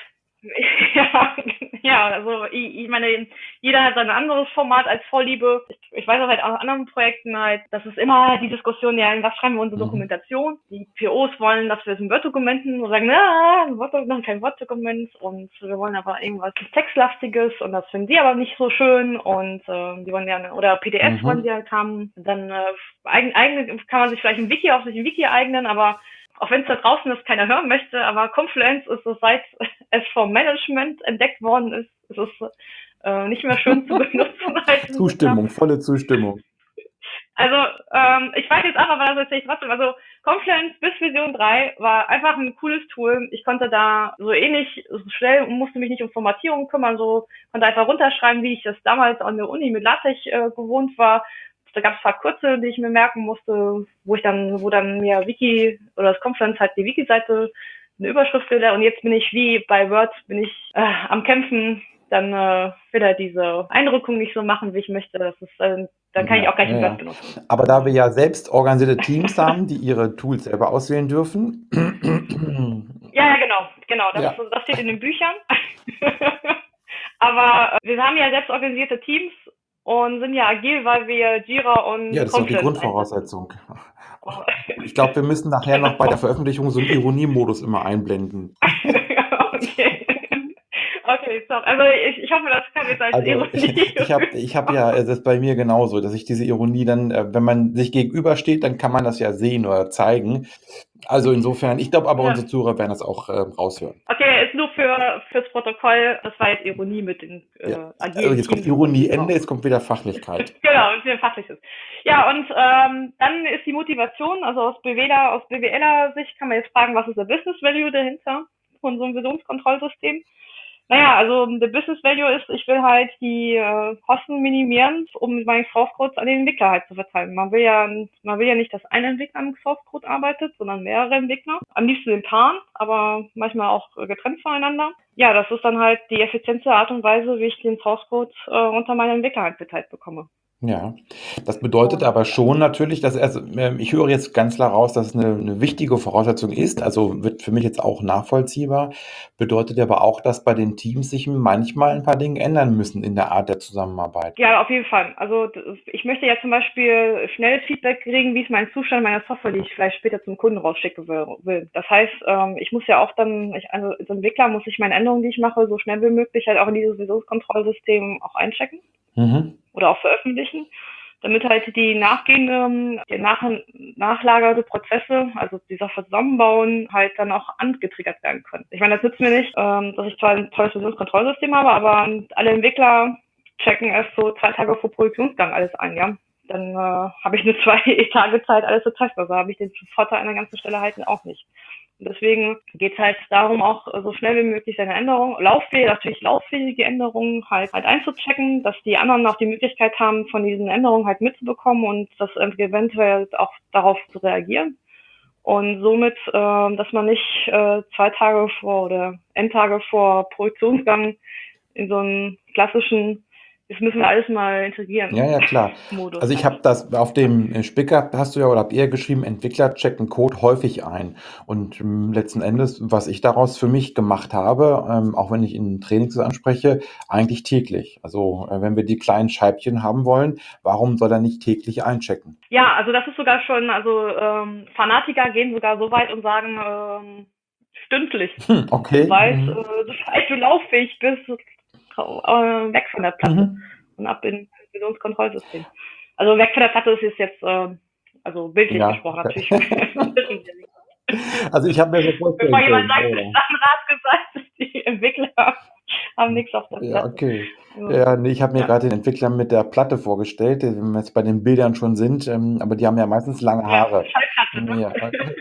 ja, ja, also ich, ich meine, jeder hat sein anderes Format als Vorliebe. Ich, ich weiß auch halt aus anderen Projekten halt, das ist immer die Diskussion, ja, in was schreiben wir unsere Mhm. Dokumentation? Die P Os wollen, dass wir es in Word-Dokumenten und sagen, na, ein Word-Dokument, kein Word-Dokument und wir wollen aber irgendwas Textlastiges und das finden sie aber nicht so schön und äh, die wollen ja, oder P D Fs wollen Mhm. sie halt haben. Dann äh, eigen, eigen, kann man sich vielleicht ein Wiki auf sich ein Wiki eignen, aber auch wenn es da draußen ist, keiner hören möchte, aber Confluence ist es, seit es vom Management entdeckt worden ist, ist es äh, nicht mehr schön zu benutzen. Halt Zustimmung, volle Zustimmung. Also ähm, ich weiß jetzt einfach, weil das erzähle ich trotzdem. Also Confluence bis Version drei war einfach ein cooles Tool. Ich konnte da so ähnlich so schnell, musste mich nicht um Formatierung kümmern, so konnte einfach runterschreiben, wie ich das damals an der Uni mit LaTeX äh, gewohnt war. da gab es ein paar kurze, die ich mir merken musste, wo ich dann, wo dann mir Wiki oder das Confluence halt die Wiki-Seite eine Überschrift will. Und jetzt bin ich wie bei Word, bin ich äh, am Kämpfen, dann äh, wieder diese Eindrückung nicht so machen, wie ich möchte. Das ist, äh, dann kann Ja, ich auch gleich ja, ein ja. Word benutzen. Aber da wir ja selbst organisierte Teams haben, die ihre Tools selber auswählen dürfen. Ja, ja, genau, genau. Das, Ja, das steht in den Büchern. Aber äh, wir haben ja selbst organisierte Teams und sind ja agil, weil wir Jira und ja, das ist doch die Confluence einsetzen. Grundvoraussetzung. Ich glaube, wir müssen nachher noch bei der Veröffentlichung so einen Ironiemodus immer einblenden. Okay. Okay, sorry. Also ich, ich hoffe, das kann jetzt als Also Ironie. ich, ich habe ich hab ja, es ist bei mir genauso, dass ich diese Ironie dann, äh, wenn man sich gegenübersteht, dann kann man das ja sehen oder zeigen. Also insofern, ich glaube aber, Ja. unsere Zuhörer werden das auch äh, raushören. Okay, ist nur für fürs Protokoll, das war jetzt Ironie mit den äh, Ja. Also agilen jetzt kommt Teams. Ironie und, Ende, ja. jetzt kommt wieder Fachlichkeit. Genau, und sehr fachliches. Ja, und ähm, dann ist die Motivation, also aus BWler, aus BWLer Sicht kann man jetzt fragen, was ist der Business Value dahinter von so einem Versionskontrollsystem? Naja, also der Business Value ist, ich will halt die äh, Kosten minimieren, um meine Source Codes an den Entwickler halt zu verteilen. Man will ja, man will ja nicht, dass ein Entwickler am Source Code arbeitet, sondern mehrere Entwickler. Am liebsten in Paaren, aber manchmal auch äh, getrennt voneinander. Ja, das ist dann halt die effiziente Art und Weise, wie ich den Source Code äh, unter meine Entwickler halt verteilt bekomme. Ja, das bedeutet Und aber schon natürlich, dass also, ähm, ich höre jetzt ganz klar raus, dass es eine, eine wichtige Voraussetzung ist, also wird für mich jetzt auch nachvollziehbar, bedeutet aber auch, dass bei den Teams sich manchmal ein paar Dinge ändern müssen in der Art der Zusammenarbeit. ja, auf jeden Fall. Also das- ich möchte ja zum Beispiel schnelles Feedback kriegen, wie ist mein Zustand meiner Software, die ich vielleicht später zum Kunden rausschicken will. will. Das heißt, ähm, ich muss ja auch dann, ich, also als Entwickler muss ich meine Änderungen, die ich mache, so schnell wie möglich halt auch in dieses Versionskontrollsystem auch einchecken Mhm. oder auch veröffentlichen, damit halt die nachgehenden, die nach, nachlagerte Prozesse, also die Software zusammenbauen, halt dann auch angetriggert werden können. Ich meine, das nützt mir nicht, ähm, dass ich zwar ein tolles Versionskontrollsystem habe, aber alle Entwickler checken erst so zwei Tage vor Produktionsgang alles ein, ja. Dann äh, habe ich nur zwei Tage Zeit, alles zu testen. Also habe ich den Vorteil an der ganzen Stelle halt auch nicht. Und deswegen geht es halt darum, auch so schnell wie möglich seine Änderungen, lauffähige, natürlich lauffähige Änderungen halt, halt einzuchecken, dass die anderen auch die Möglichkeit haben, von diesen Änderungen halt mitzubekommen und das eventuell auch darauf zu reagieren. Und somit, äh, dass man nicht äh, zwei Tage vor oder Endtage vor Produktionsgang in so einen klassischen, das müssen wir alles mal integrieren, Ja, ja, klar. Modus. Also ich habe das auf dem äh, Spicker, hast du ja oder habt ihr geschrieben, Entwickler checken Code häufig ein. Und ähm, letzten Endes, was ich daraus für mich gemacht habe, ähm, auch wenn ich in Trainings das anspreche, eigentlich täglich. Also äh, wenn wir die kleinen Scheibchen haben wollen, warum soll er nicht täglich einchecken? Ja, also das ist sogar schon, also ähm, Fanatiker gehen sogar so weit und sagen ähm, stündlich, Hm, okay. sobald, Mhm. äh, sobald du lauffähig bist, äh, weg von der Platte Mhm. und ab in das Versionskontrollsystem. Also weg von der Platte ist jetzt, äh, also bildlich Ja. gesprochen natürlich. Wissen wir nicht. Also ich habe mir so Bevor vorstellen jemand können. sagt, Ja, das ist ein Rat gesagt, die Entwickler haben nichts auf der ja, Platte. okay. Ja. Ja, nee, ich habe mir Ja. gerade den Entwickler mit der Platte vorgestellt, äh, wenn wir jetzt bei den Bildern schon sind, ähm, aber die haben ja meistens lange Ja, Haare. Schallplatte, ne? Ja, okay.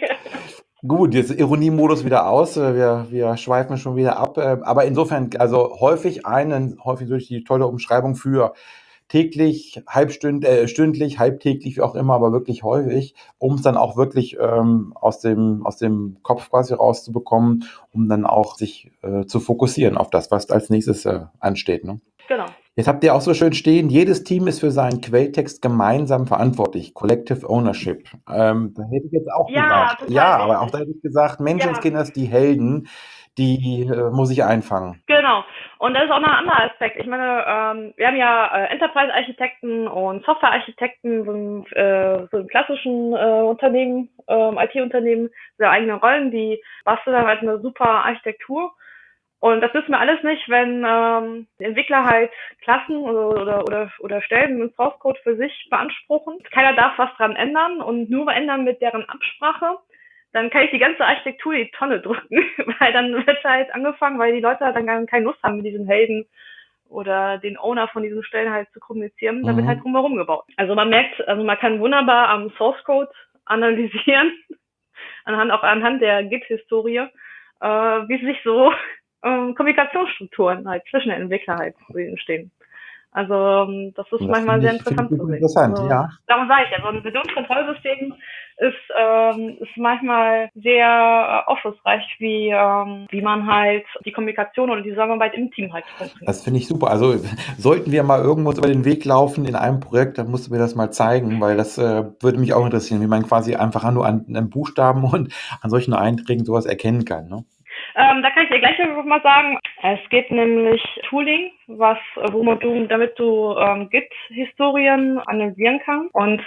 Gut, jetzt Ironiemodus wieder aus. äh, Wir, wir schweifen schon wieder ab. äh, Aber insofern, also häufig einen, häufig durch die tolle Umschreibung für täglich, halbstünd, äh, stündlich, halbtäglich, wie auch immer, aber wirklich häufig, um es dann auch wirklich ähm, aus dem, aus dem Kopf quasi rauszubekommen, um dann auch sich äh, zu fokussieren auf das, was als nächstes äh, ansteht. Ne? Genau. Jetzt habt ihr auch so schön stehen, jedes Team ist für seinen Quelltext gemeinsam verantwortlich. Collective Ownership. Ähm, da hätte ich jetzt auch Ja, gesagt, ja, total aber auch wichtig. da hätte ich gesagt, Ja, Menschenskinders, die Helden, die äh, muss ich einfangen. genau. Und das ist auch noch ein anderer Aspekt. Ich meine, ähm, wir haben ja äh, Enterprise-Architekten und Software-Architekten, so, im, äh, so im klassischen äh, Unternehmen, ähm, I T-Unternehmen, ihre eigenen Rollen, die basteln dann halt eine super Architektur. Und das wissen wir alles nicht, wenn ähm, die Entwickler halt Klassen oder, oder, oder, oder Stellen im Source Code für sich beanspruchen. Keiner darf was dran ändern und nur ändern mit deren Absprache. Dann kann ich die ganze Architektur in die Tonne drücken, weil dann wird halt angefangen, weil die Leute halt dann gar keine Lust haben, mit diesen Helden oder den Owner von diesen Stellen halt zu kommunizieren, da wird halt Mhm. drumherum gebaut. Also man merkt, also man kann wunderbar am Source Code analysieren, anhand auch anhand der Git-Historie, äh, wie sich so ähm, Kommunikationsstrukturen halt zwischen den Entwicklern halt entstehen. Also ähm, das ist Das manchmal finde sehr ich, finde ich interessant zu super sehen. interessant, Also ja. darum sage ich ja, so ein Versionskontrollsystem ist, ähm, ist manchmal sehr äh, aufschlussreich, wie, ähm, wie man halt die Kommunikation oder die Zusammenarbeit im Team halt funktioniert. Das finde ich super. Also sollten wir mal irgendwo uns über den Weg laufen in einem Projekt, dann musst du mir das mal zeigen, weil das äh, würde mich auch interessieren, wie man quasi einfach nur an einem Buchstaben und an solchen Einträgen sowas erkennen kann. Ne? Ähm, da kann ich dir gleich mal sagen, es geht nämlich Tooling, was, äh, womit du, damit du ähm, Git-Historien analysieren kannst. Und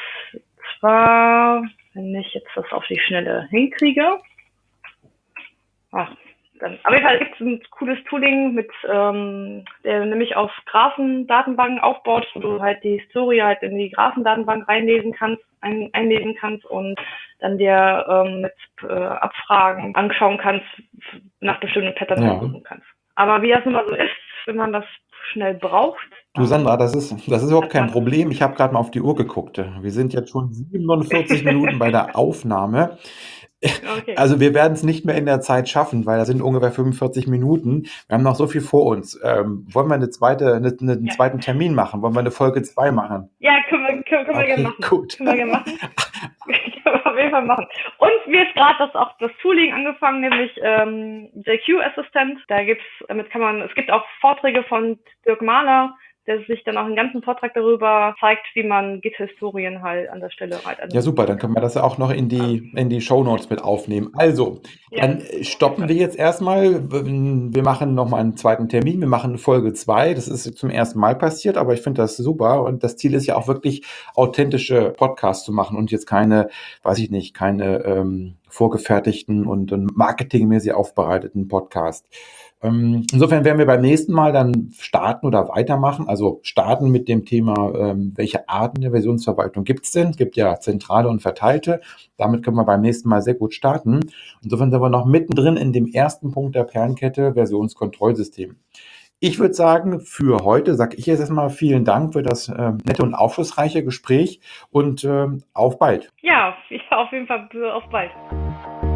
zwar, wenn ich jetzt das auf die Schnelle hinkriege, ach, dann, auf jeden Fall gibt es ein cooles Tooling, mit, ähm, der nämlich auf Graphendatenbanken aufbaut, wo du halt die Historie halt in die Graphendatenbank reinlesen kannst, ein, einlesen kannst und dann dir ähm, mit äh, Abfragen anschauen kannst, nach bestimmten Patterns Ja. suchen kannst. Aber wie das nun mal so ist, wenn man das schnell braucht. Du Sandra, das ist, das ist überhaupt kein man- Problem. Ich habe gerade mal auf die Uhr geguckt. Wir sind jetzt schon siebenundvierzig Minuten bei der Aufnahme. Okay. Also wir werden es nicht mehr in der Zeit schaffen, weil das sind ungefähr fünfundvierzig Minuten. Wir haben noch so viel vor uns. Ähm, wollen wir eine zweite, eine, einen Ja. zweiten Termin machen? Wollen wir eine Folge zwei machen? Ja, können wir, können, können wir gerne Okay, machen. gut. Können wir gerne machen. Können wir auf jeden Fall machen. Und mir ist gerade das auch das Tooling angefangen, nämlich ähm, J Q Assistant. Da gibt's, damit kann man, es gibt auch Vorträge von Dirk Mahler, der sich dann auch einen ganzen Vortrag darüber zeigt, wie man Git-Historien halt an der Stelle halt Ja, super, dann können wir das ja auch noch in die, in die Shownotes mit aufnehmen. Also, Ja. dann äh, stoppen wir jetzt erstmal. Wir machen nochmal einen zweiten Termin. Wir machen Folge zwei. Das ist zum ersten Mal passiert, aber ich finde das super. Und das Ziel ist ja auch wirklich authentische Podcasts zu machen und jetzt keine, weiß ich nicht, keine ähm, vorgefertigten und, und marketingmäßig aufbereiteten Podcasts. Ähm, insofern werden wir beim nächsten Mal dann starten oder weitermachen. Also starten mit dem Thema, ähm, welche Arten der Versionsverwaltung gibt es denn? Es gibt ja zentrale und verteilte. Damit können wir beim nächsten Mal sehr gut starten. Insofern sind wir noch mittendrin in dem ersten Punkt der Perlenkette, Versionskontrollsystem. Ich würde sagen, für heute sage ich jetzt erstmal vielen Dank für das äh, nette und aufschlussreiche Gespräch und äh, auf bald. Ja, auf jeden Fall auf bald.